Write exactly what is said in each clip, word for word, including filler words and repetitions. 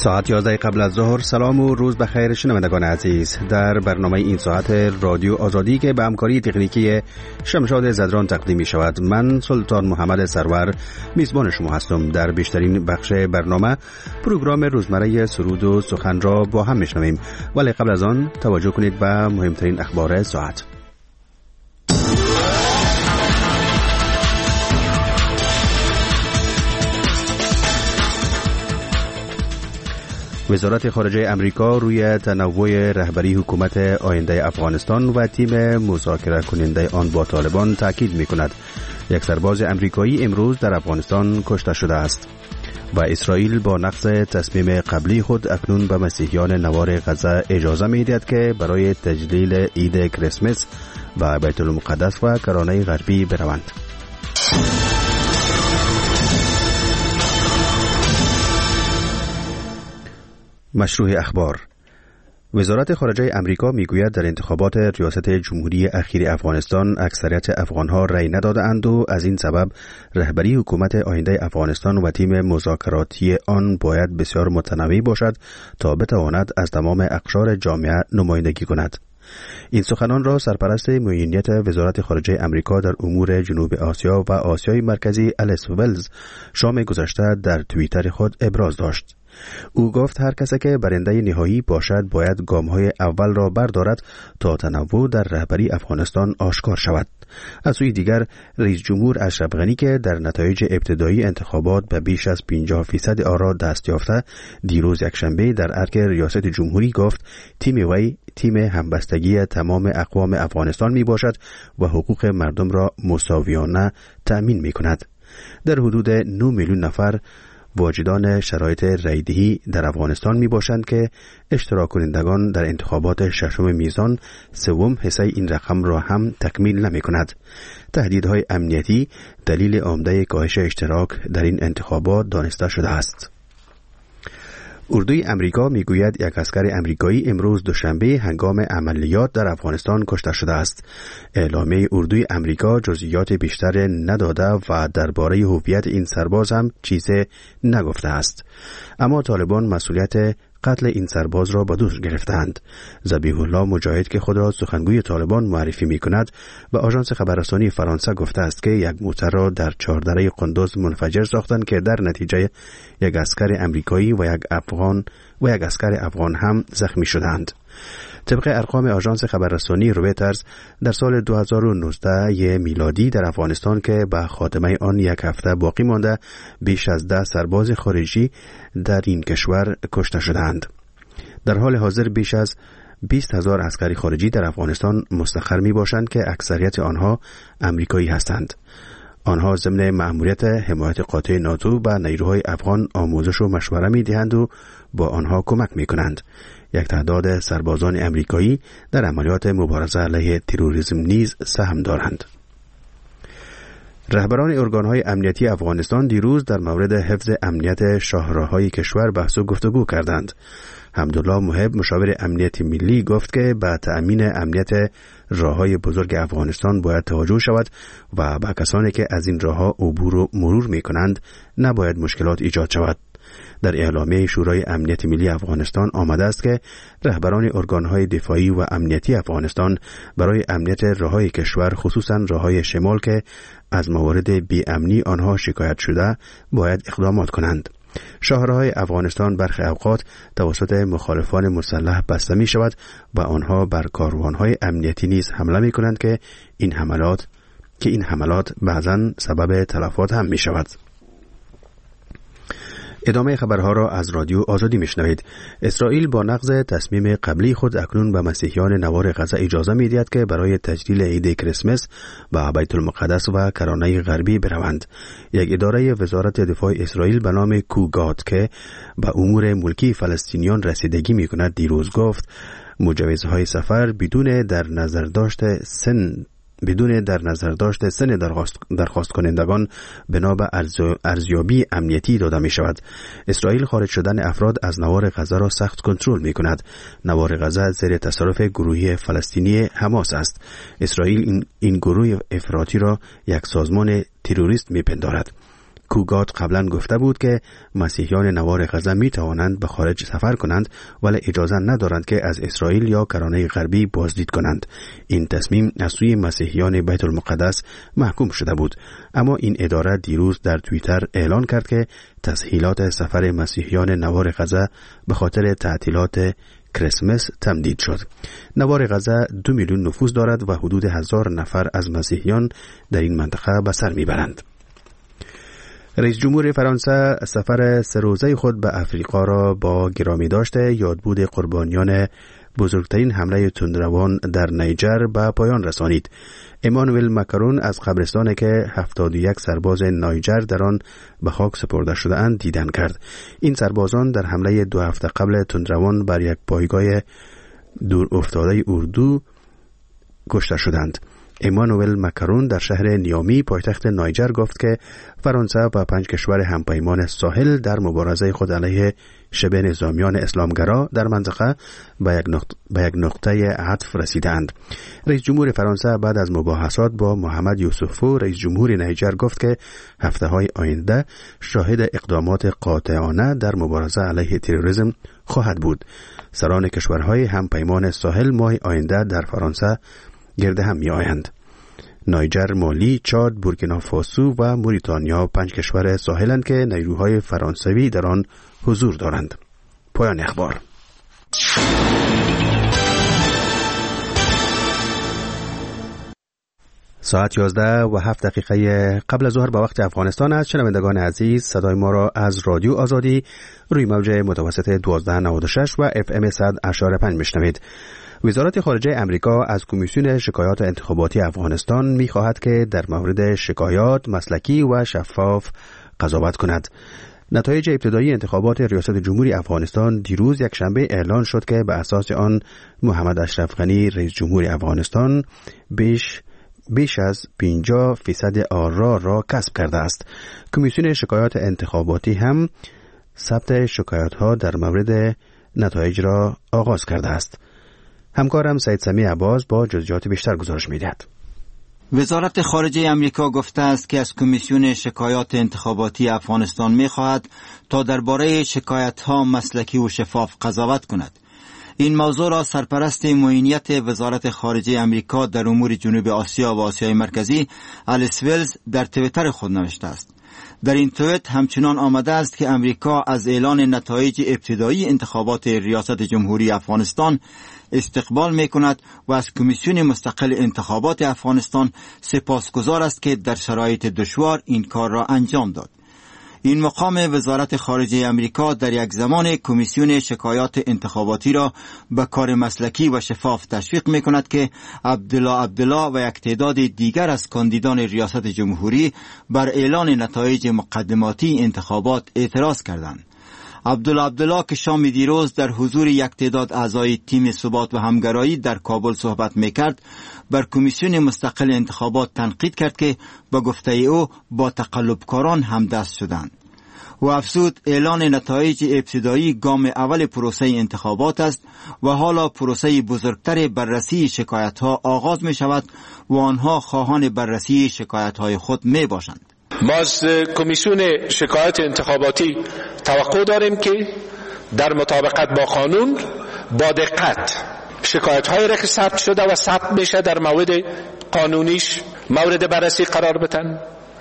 ساعت یازده قبل از ظهر. سلام و روز بخیر شنوندگان عزیز. در برنامه این ساعت رادیو آزادی که به همکاری تکنیکی شمشاد زدران تقدیم می شود، من سلطان محمد سرور میزبان شما هستم. در بیشترین بخش برنامه پروگرام روزمره سرود و سخن را با هم میشنویم، ولی قبل از آن توجه کنید به مهمترین اخبار ساعت. وزارت خارجه امریکا روی تنوع رهبری حکومت آینده افغانستان و تیم مذاکره کننده آن با طالبان تاکید می کند. یک سرباز امریکایی امروز در افغانستان کشته شده است. و اسرائیل با نقض تصمیم قبلی خود اکنون به مسیحیان نوار غزه اجازه می دهد که برای تجلیل عید کریسمس و بیت المقدس و کرانه غربی بروند. مشروع اخبار. وزارت خارجه امریکا میگوید در انتخابات ریاست جمهوری اخیر افغانستان اکثریت افغانها رأی ندادند و از این سبب رهبری حکومت آینده افغانستان و تیم مذاکراتی آن باید بسیار متنوع باشد تا بتواند از تمام اقشار جامعه نمایندگی کند. این سخنان را سرپرست معینیت وزارت خارجه امریکا در امور جنوب آسیا و آسیای مرکزی الیس ولز شام گذشته در توییتر خود ابراز داشت. او گفت هر کسی که برنده نهایی باشد باید گام‌های اول را بردارد تا تنوع در رهبری افغانستان آشکار شود. از سوی دیگر رئیس جمهور اشرف غنی که در نتایج ابتدایی انتخابات به بیش از پنجاه فیصد آرا دست یافته، دیروز یکشنبه در ارگ ریاست جمهوری گفت تیم وی تیم همبستگی تمام اقوام افغانستان می باشد و حقوق مردم را مساویانه تأمین می کند. در حدود نه میلیون نفر واجدان شرایط رایدهی در افغانستان می باشند که اشتراک کنندگان در انتخابات ششم میزان سوم حصه این رقم را هم تکمیل نمی کند. تهدیدهای امنیتی دلیل عمده کاهش اشتراک در این انتخابات دانسته شده است. اردوی امریکا میگوید یک عسکر امریکایی امروز دوشنبه هنگام عملیات در افغانستان کشته شده است. اعلامیه اردوی امریکا جزئیات بیشتر نداده و درباره هویت این سرباز هم چیزی نگفته است. اما طالبان مسئولیت قتل این سرباز را به دوش گرفتند. ذبیح الله مجاهد که خود را سخنگوی طالبان معرفی می کند به آژانس خبررسانی فرانسه گفته است که یک موتر را در چهاردره قندوز منفجر ساختند که در نتیجه یک عسکر امریکایی و یک افغان و یک عسکر افغان هم زخمی شدند. طبق ارقام آژانس خبررسانی رویترز در سال دو هزار و نوزده میلادی در افغانستان که به خاتمه آن یک هفته باقی مانده بیش از ده سرباز خارجی در این کشور کشته شدند. در حال حاضر بیش از بیست هزار عسکری خارجی در افغانستان مستقر می باشند که اکثریت آنها امریکایی هستند. آنها ضمن مأموریت حمایت قاطع ناتو به نیروهای افغان آموزش و مشوره می دهند و با آنها کمک می کنند. یک تعداد سربازان امریکایی در عملیات مبارزه علیه تروریسم نیز سهم دارند. رهبران ارگان‌های امنیتی افغانستان دیروز در مورد حفظ امنیت شاهراه‌های کشور بحث و گفتگو کردند. حمدالله محب مشاور امنیت ملی گفت که به تأمین امنیت راه‌های بزرگ افغانستان باید توجه شود و به کسانی که از این راه‌ها عبور و مرور می‌کنند نباید مشکلات ایجاد شود. در اعلامیه شورای امنیت ملی افغانستان آمده است که رهبران ارگان‌های دفاعی و امنیتی افغانستان برای امنیت راه‌های کشور خصوصاً راه‌های شمال که از موارد بی‌امنی آنها شکایت شده باید اقدامات کنند. شاهراهای افغانستان برخی اوقات توسط مخالفان مسلح بسته می شود و آنها بر کاروان‌های امنیتی نیز حمله می کنند که این حملات که این حملات بعضاً سبب تلفات هم می شود. ادامه خبرها را از رادیو آزادی میشنوید. اسرائیل با نقض تصمیم قبلی خود اکنون به مسیحیان نوار غزه اجازه میدهد که برای تجلیل عید کریسمس به بیت المقدس و کرانه غربی بروند. یک اداره وزارت دفاع اسرائیل به نام کوگات که به امور ملکی فلسطینیان رسیدگی میکند دیروز گفت مجوزهای سفر بدون در نظر داشت سن بدون در نظر داشت سن درخواست, درخواست کنندگان بنا به ارزیابی امنیتی داده می شود. اسرائیل خارج شدن افراد از نوار غزه را سخت کنترل می کند. نوار غزه زیر تصرف گروهی فلسطینی حماس است. اسرائیل این, این گروه افراطی را یک سازمان تروریست می پندارد. کوگات قبلا گفته بود که مسیحیان نوار غزه می توانند به خارج سفر کنند ولی اجازه ندارند که از اسرائیل یا کرانه غربی بازدید کنند. این تصمیم از سوی مسیحیان بیت المقدس محکوم شده بود، اما این اداره دیروز در توییتر اعلان کرد که تسهیلات سفر مسیحیان نوار غزه به خاطر تعطیلات کریسمس تمدید شد. نوار غزه دو میلیون نفوس دارد و حدود هزار نفر از مسیحیان در این منطقه به سر میبرند. رئیس جمهور فرانسه سفر سه روزه خود به افریقا را با گرامی داشته یادبود قربانیان بزرگترین حمله تندروان در نیجر به پایان رسانید. امانوئل ماکرون از قبرستانی که هفتاد و یک سرباز نیجر در آن به خاک سپرده شده اند دیدن کرد. این سربازان در حمله دو هفته قبل تندروان بر یک پایگاه دور افتاده اردو کشته شدند. امانوئل ماکرون در شهر نیامی پایتخت نیجر گفت که فرانسه و پنج کشور همپیمان ساحل در مبارزه خود علیه شبه نظامیان اسلامگرا در منطقه به یک نقطه, به یک نقطه عطف رسیدند. رئیس جمهور فرانسه بعد از مباحثات با محمد یوسفو رئیس جمهور نیجر گفت که هفته های آینده شاهد اقدامات قاطعانه در مبارزه علیه تروریسم خواهد بود. سران کشورهای همپیمان ساحل ماه آینده در فرانسه گرد هم می آیند. نیجر، مالی، چاد، بورکینافاسو و موریتانیا پنج کشور ساحلند که نیروهای فرانسوی در آن حضور دارند. پایان اخبار. ساعت یازده و هفت دقیقه قبل از ظهر به وقت افغانستان است. شنوندگان عزیز، صدای ما را از رادیو آزادی روی موج متوسط دوازده نود و شش و اف ام صد اشاره پنج میشنوید. وزارت خارجه امریکا از کمیسیون شکایات انتخاباتی افغانستان می خواهد که در مورد شکایات مسلکی و شفاف قضاوت کند. نتایج ابتدایی انتخابات ریاست جمهوری افغانستان دیروز یک شنبه اعلان شد که به اساس آن محمد اشرف غنی رئیس جمهوری افغانستان بیش بیش از پنجاه فیصد آرا را کسب کرده است. کمیسیون شکایات انتخاباتی هم ثبت شکایات ها در مورد نتایج را آغاز کرده است. همکارم سید سمی عباس با جزئیات بیشتر گزارش می‌دهد. وزارت خارجه امریکا گفته است که از کمیسیون شکایات انتخاباتی افغانستان می‌خواهد تا درباره شکایت‌ها مسلکی و شفاف قضاوت کند. این موضوع را سرپرست معینیت وزارت خارجه امریکا در امور جنوب آسیا و آسیای مرکزی الیس ویلز در توییتر خود نوشته است. در این توییت همچنان آمده است که امریکا از اعلان نتایج ابتدایی انتخابات ریاست جمهوری افغانستان استقبال می کند و از کمیسیون مستقل انتخابات افغانستان سپاسگزار است که در شرایط دشوار این کار را انجام داد. این مقام وزارت خارجه امریکا در یک زمان کمیسیون شکایات انتخاباتی را به کار مسلکی و شفاف تشویق می کند که عبدالله عبدالله و یک تعداد دیگر از کاندیدان ریاست جمهوری بر اعلان نتایج مقدماتی انتخابات اعتراض کردند. عبدالله عبدالله که شام دیروز در حضور یک تعداد اعضای تیم ثبات و همگرایی در کابل صحبت میکرد، بر کمیسیون مستقل انتخابات تنقید کرد که با گفته او با تقلبکاران همدست شدند. و افزود اعلان نتایج ابتدایی گام اول پروسه انتخابات است و حالا پروسه بزرگتر بررسی شکایت ها آغاز می شود و آنها خواهان بررسی شکایت های خود می باشند. ما از کمیسیون شکایت انتخاباتی توقع داریم که در مطابقت با قانون با دقت شکایت هایی را که ثبت شده و ثبت میشه در مورد قانونیش مورد بررسی قرار بدن،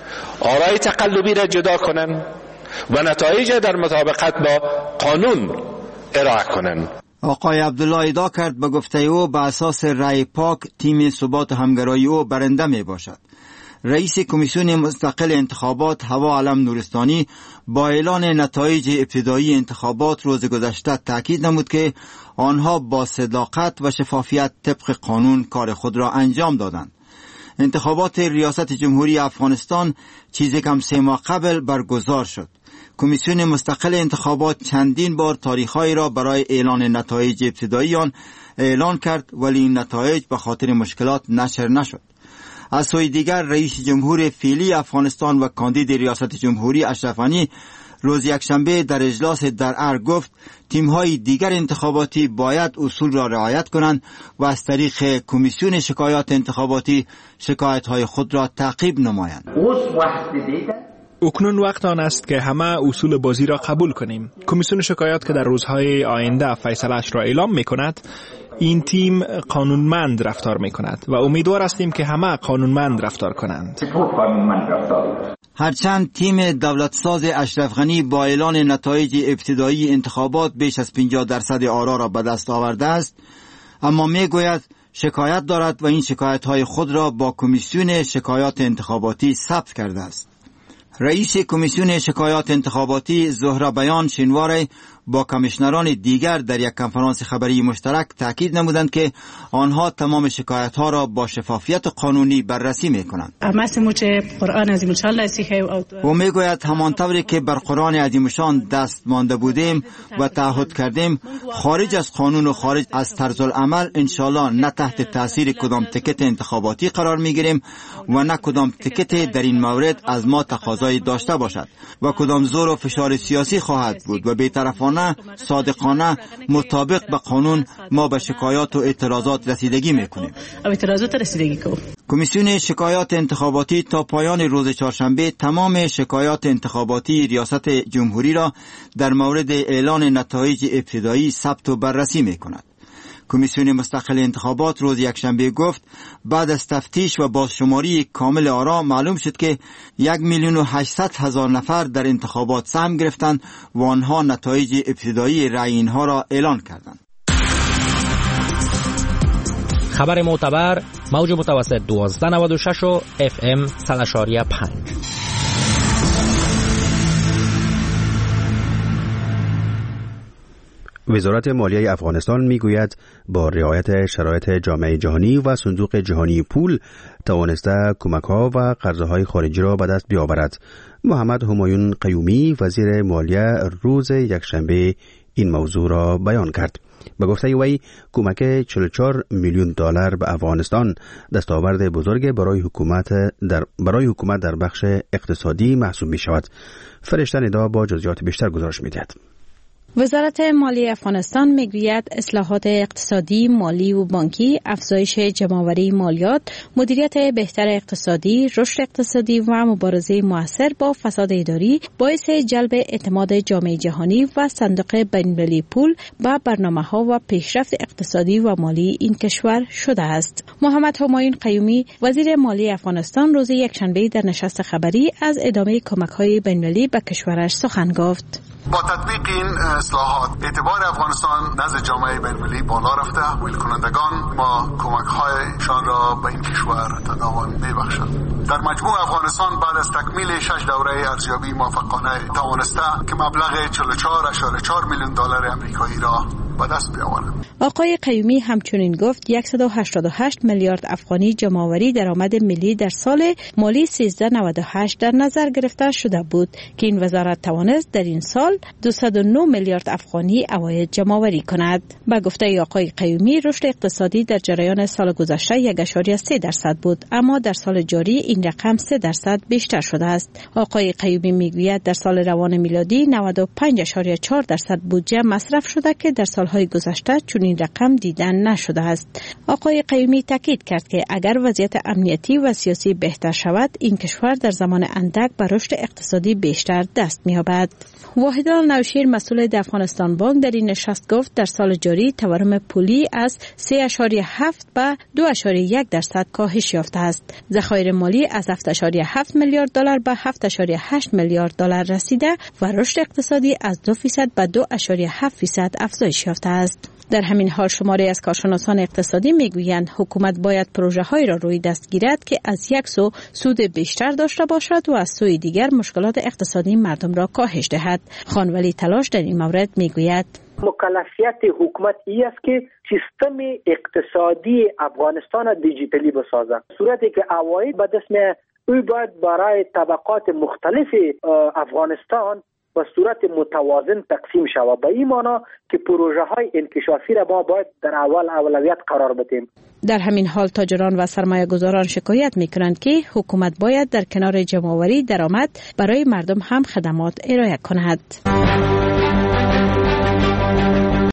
آرای تقلبی را جدا کنن و نتایج در مطابقت با قانون ارائه کنن. آقای عبدالله ادعا کرد به گفته او به اساس رأی پاک تیم ثبات و همگرایی او برنده می باشد. رئیس کمیسیون مستقل انتخابات هوا علم نورستانی با اعلان نتایج ابتدایی انتخابات روز گذشته تاکید نمود که آنها با صداقت و شفافیت طبق قانون کار خود را انجام دادند. انتخابات ریاست جمهوری افغانستان چیزی کم سه ماه قبل برگزار شد. کمیسیون مستقل انتخابات چندین بار تاریخ‌هایی را برای اعلان نتایج ابتدایی آن اعلان کرد، ولی این نتایج به خاطر مشکلات نشر نشد. از سوی دیگر رئیس جمهور فعلی افغانستان و کاندید ریاست جمهوری اشرف غنی روز یکشنبه در اجلاس درعا گفت تیم‌های دیگر انتخاباتی باید اصول را رعایت کنند و از طریق کمیسیون شکایات انتخاباتی شکایت‌های خود را تعقیب نمایند. اکنون وقت آن است که همه اصول بازی را قبول کنیم. کمیسیون شکایات که در روزهای آینده فیصله‌اش را اعلام می‌کند، این تیم قانونمند رفتار می‌کند و امیدوار هستیم که همه قانونمند رفتار کنند. هرچند تیم دولتساز اشرف غنی با اعلان نتایج ابتدایی انتخابات بیش از پنجاه درصد آرا را به دست آورده است، اما میگوید شکایت دارد و این شکایت‌های خود را با کمیسیون شکایات انتخاباتی ثبت کرده است. رئیس کمیسیون شکایات انتخاباتی زهره بیان شینواره با کمیشنران دیگر در یک کنفرانس خبری مشترک تاکید نمودند که آنها تمام شکایت‌ها را با شفافیت قانونی بررسی می‌کنند. او میگوید همانطوری که بر قرآن عظیم‌شان دست مانده بودیم و تعهد کردیم، خارج از قانون و خارج از طرز العمل انشالله نه تحت تاثیر کدام تکت انتخاباتی قرار می‌گیریم و نه کدام تکت در این مورد از ما تقاضایی داشته باشد و کدام زور و فشار سیاسی خواهد بود و بی‌طرفانه صادقانه مطابق به قانون ما به شکایات و اعتراضات رسیدگی میکنیم. کمیسیون شکایات انتخاباتی تا پایان روز چهارشنبه تمام شکایات انتخاباتی ریاست جمهوری را در مورد اعلان نتایج ابتدایی ثبت و بررسی میکند. کمیسیون مستقل انتخابات روز یکشنبه گفت بعد از تفتیش و بازشماری کامل آرا معلوم شد که یک میلیون و هشتصد هزار نفر در انتخابات سهم گرفتند و آنها نتایج ابتدایی رأی اینها را اعلان کردند. خبر معتبر موج متوسط دوازده نود و شش و اف ام صد و پنج. وزارت مالیه افغانستان میگوید با رعایت شرایط جامعه جهانی و صندوق جهانی پول توانسته کمک‌ها و قرضه‌های خارجی را به دست بیاورد. محمد همایون قیومی وزیر مالیه روز یکشنبه این موضوع را بیان کرد. به گفته وی کمک چهل و چهار میلیون دلار به افغانستان دستاورد بزرگ برای حکومت در برای حکومت در بخش اقتصادی محسوب می شود. فرشته ندا با جزئیات بیشتر گزارش می‌دهد. وزارت مالیه افغانستان میگوید اصلاحات اقتصادی، مالی و بانکی، افزایش جمع‌آوری مالیات، مدیریت بهتر اقتصادی، رشد اقتصادی و مبارزه موثر با فساد اداری باعث جلب اعتماد جامعه جهانی و صندوق بین‌المللی پول به برنامه‌ها و پیشرفت اقتصادی و مالی این کشور شده است. محمد همایون قیومی وزیر مالیه افغانستان روز یکشنبه در نشست خبری از ادامه کمک‌های بین‌المللی به کشورش سخن گفت. با تطبیق این اصلاحات اعتبار افغانستان نزد جامعه بین‌المللی بالا رفته. ویل کنندگان ما کمک‌هایشان را به این کشور تداوم می‌بخشند. در مجموع افغانستان بعد از تکمیل شش دوره ارزیابی موفقانه توانسته که مبلغ چهل و چهار ممیز چهار میلیون دلار آمریکایی را به دست بیاورد. آقای قیومی همچنین گفت صد و هشتاد و هشت میلیارد افغانی جمع‌آوری درآمد ملی در سال مالی سیزده نود و هشت در نظر گرفته شده بود که این وزارت توانست در این سال دویست و نه میلیارد افغانی عواید جمع‌آوری کند. با گفته آقای قیومی رشد اقتصادی در جریان سال گذشته یک ممیز سه درصد بود، اما در سال جاری این رقم سه درصد بیشتر شده است. آقای قیومی میگوید در سال روان میلادی نود و پنج ممیز چهار درصد بودجه مصرف شده که در سالهای گذشته چنین رقم دیدن نشده است. آقای قیومی تاکید کرد که اگر وضعیت امنیتی و سیاسی بهتر شود، این کشور در زمان اندک به رشد اقتصادی بیشتر دست می‌یابد. واحدال نوشیر مسئول در افغانستان بانک در این نشست گفت در سال جاری تورم پولی از سه ممیز هفت به دو ممیز یک درصد کاهش یافته است. ذخایر مالی از هفت ممیز هفت میلیارد دلار به هفت ممیز هشت میلیارد دلار رسیده و رشد اقتصادی از دو درصد به دو ممیز هفت درصد افزایش یافته است. در همین حال شماری از کارشناسان اقتصادی میگویند حکومت باید پروژه‌هایی را روی دست گیرد که از یک سو سود بیشتر داشته باشد و از سوی دیگر مشکلات اقتصادی مردم را کاهش دهد. خانولی تلاش در این مورد میگوید مکلفیت حکومت ای است که سیستم اقتصادی افغانستان را دیجیتالی بسازد. صورتی که عواید به دست میآید، او باید برای طبقات مختلف افغانستان به صورت متوازن تقسیم شود. به این معنی که پروژه های انکشافی را ما باید در اول اولویت قرار بدیم. در همین حال تاجران و سرمایه گذاران شکایت می کنند که حکومت باید در کنار جمع‌آوری درآمد برای مردم هم خدمات ارائه کند.